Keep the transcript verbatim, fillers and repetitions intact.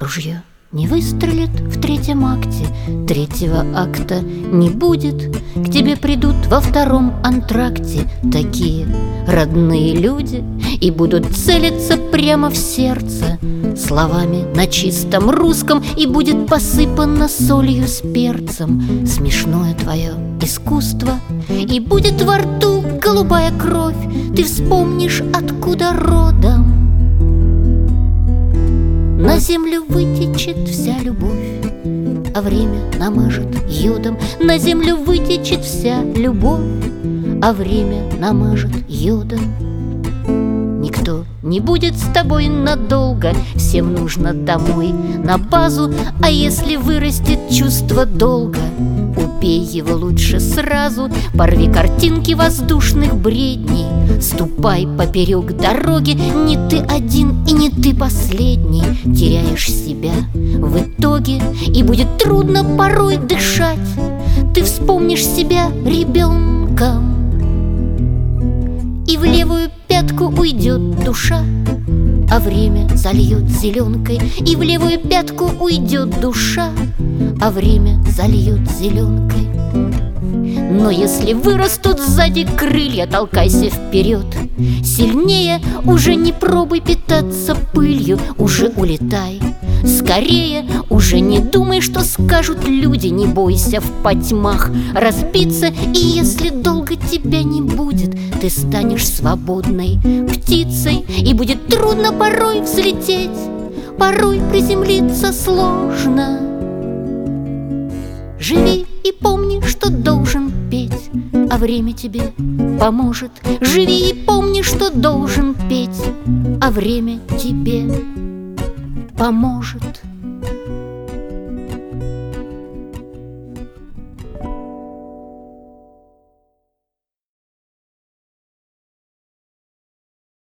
Ружье не выстрелит в третьем акте, третьего акта не будет. К тебе придут во втором антракте такие родные люди и будут целиться прямо в сердце словами на чистом русском, и будет посыпано солью с перцем смешное твое искусство, и будет во рту голубая кровь, ты вспомнишь, откуда родом. На землю вытечет вся любовь, а время намажет йодом. На землю вытечет вся любовь, а время намажет йодом. Никто не будет с тобой надолго, всем нужно домой, на базу. А если вырастет чувство долга, убей его лучше сразу. Порви картинки воздушных бредней, ступай поперек дороги. Не ты один и не ты последний, теряешь себя в итоге, и будет трудно порой дышать. Ты вспомнишь себя ребенком, и в левую пятку уйдет душа, а время зальет зеленкой. И в левую пятку уйдет душа, а время зальет зеленкой. Но если вырастут сзади крылья, толкайся вперед сильнее. Уже не пробуй питаться пылью, уже улетай скорее. Уже не думай, что скажут люди, не бойся в потьмах разбиться. И если долго тебя не будет, ты станешь свободной птицей, и будет трудно порой взлететь, порой приземлиться сложно. Живи и помни, что должен петь, а время тебе поможет. Живи и помни, что должен петь, а время тебе поможет.